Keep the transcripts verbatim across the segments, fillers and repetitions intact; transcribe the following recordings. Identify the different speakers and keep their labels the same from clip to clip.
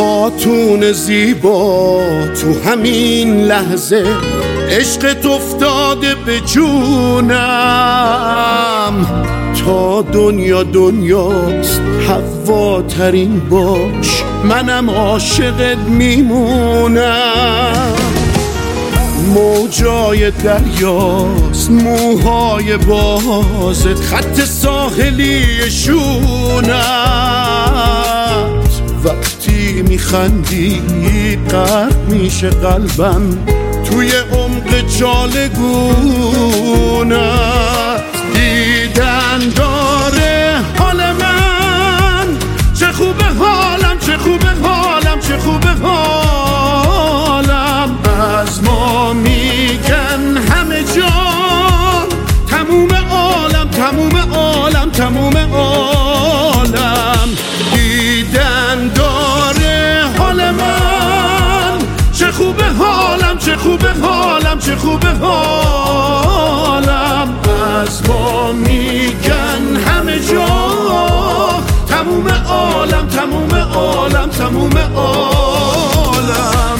Speaker 1: خاتون زیبا تو همین لحظه عشقت افتاده به جونم، تا دنیا دنیاست حوا ترین باش، منم عاشقت میمونم. موجای دریاست موهای بازت، خط ساحلی شونت، وقتی میخندی غرق میشه قلبم توی عمق جالگونت. دیدن داره حال من، چه خوبه حالم، چه خوبه حالم، چه خوبه حالم. از ما میگن همه جا تموم عالم، تموم عالم، تموم عالم. دیدن داره حال من، چه خوبه حالم، چه خوبه حالم، چه خوبه حالم. از ما میگن همه جا تموم عالم، تموم عالم، تموم عالم.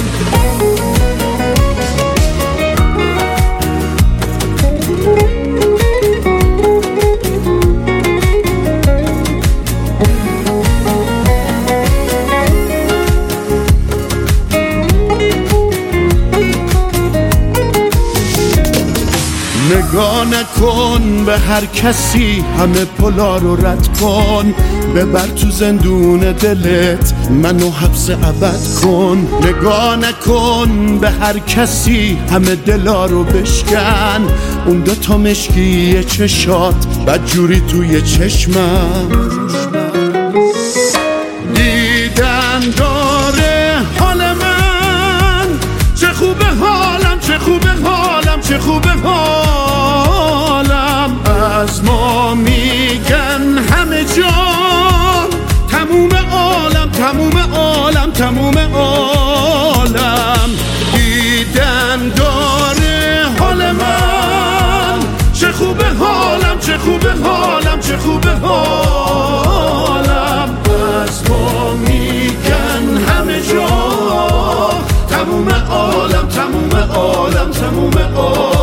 Speaker 1: نگاه نکن به هر کسی، همه پلا رو رد کن، ببر تو زندون دلت منو حبس ابد کن. نگاه نکن به هر کسی، همه دلا رو بشکن، اون دو تا مشکی چشات بدجوری توی چشمم. دیدن داره حال من، چه خوبه حالم، چه خوبه حالم، چه خوبه حالم. از ما میگن همه جا تموم عالم، تموم عالم، تموم عالم. دیدن داره حال من، چه خوبه حالم، چه خوبه حالم، چه خوبه حالم. از ما میگن همه جا تموم عالم، تموم عالم، تموم عالم.